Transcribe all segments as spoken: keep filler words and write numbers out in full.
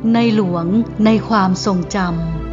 ในหลวงในความทรงจำ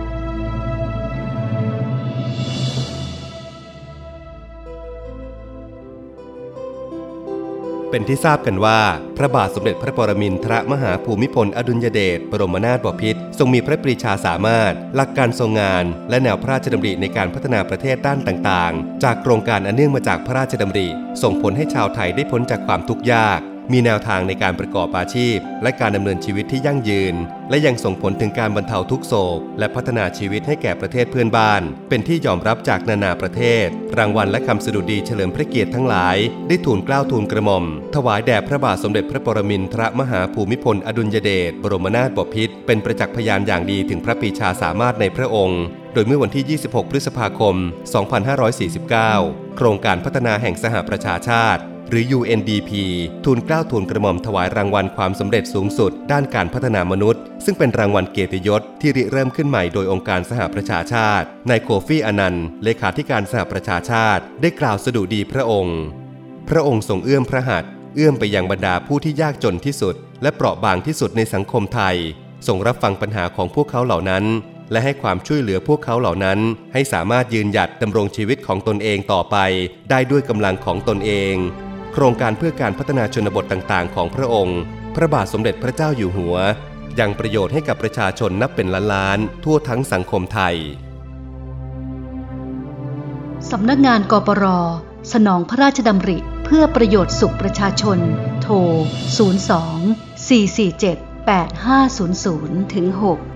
เป็นที่ทราบกันว่าพระบาทสมเด็จพระปรมินทรมหาภูมิพลอดุลยเดชบรมนาถบพิตรทรงมีพระปรีชาสามารถหลักการทรงงานและแนวพระราชดำริในการพัฒนาประเทศด้านต่างๆจากโครงการอันเนื่องมาจากพระราชดำริส่งผลให้ชาวไทยได้พ้นจากความทุกข์ยากมีแนวทางในการประกอบอาชีพและการดำเนินชีวิตที่ยั่งยืนและยังส่งผลถึงการบรรเทาทุกโศกและพัฒนาชีวิตให้แก่ประเทศเพื่อนบ้านเป็นที่ยอมรับจากนานาประเทศรางวัลและคำสดุดีเฉลิมพระเกียรติทั้งหลายได้ทูลเกล้าทูลกระหม่อมถวายแด่พระบาทสมเด็จพระปรมินทรมหาภูมิพลอดุลยเดชบรมนาถบพิตรเป็นประจักษ์พยานอย่างดีถึงพระปรีชาสามารถในพระองค์โดยเมื่อวันที่ยี่สิบหกพฤษภาคมสองพันห้าร้อยสี่สิบเก้าโครงการพัฒนาแห่งสหประชาชาติหรือ ยู เอ็น ดี พี ทูลเกล้าทูลกระหม่อมถวายรางวัลความสำเร็จสูงสุดด้านการพัฒนามนุษย์ซึ่งเป็นรางวัลเกียรติยศที่ริเริ่มขึ้นใหม่โดยองค์การสหประชาชาตินายโคฟี่อานันต์เลขาธิการสหประชาชาติได้กล่าวสดุดีพระองค์พระองค์ทรงเอื้อมพระหัตถ์เอื้อมไปยังบรรดาผู้ที่ยากจนที่สุดและเปราะบางที่สุดในสังคมไทยทรงรับฟังปัญหาของพวกเขาเหล่านั้นและให้ความช่วยเหลือพวกเขาเหล่านั้นให้สามารถยืนหยัดดำรงชีวิตของตนเองต่อไปได้ด้วยกำลังของตนเองโครงการเพื่อการพัฒนาชนบทต่างๆของพระองค์พระบาทสมเด็จพระเจ้าอยู่หัวยังประโยชน์ให้กับประชาชนนับเป็นล้านๆทั่วทั้งสังคมไทยสำนักงานกปร.สนองพระราชดำริเพื่อประโยชน์สุขประชาชนโทรศูนย์ สอง สี่ สี่ เจ็ด แปด ห้า ศูนย์ ศูนย์ ถึง หก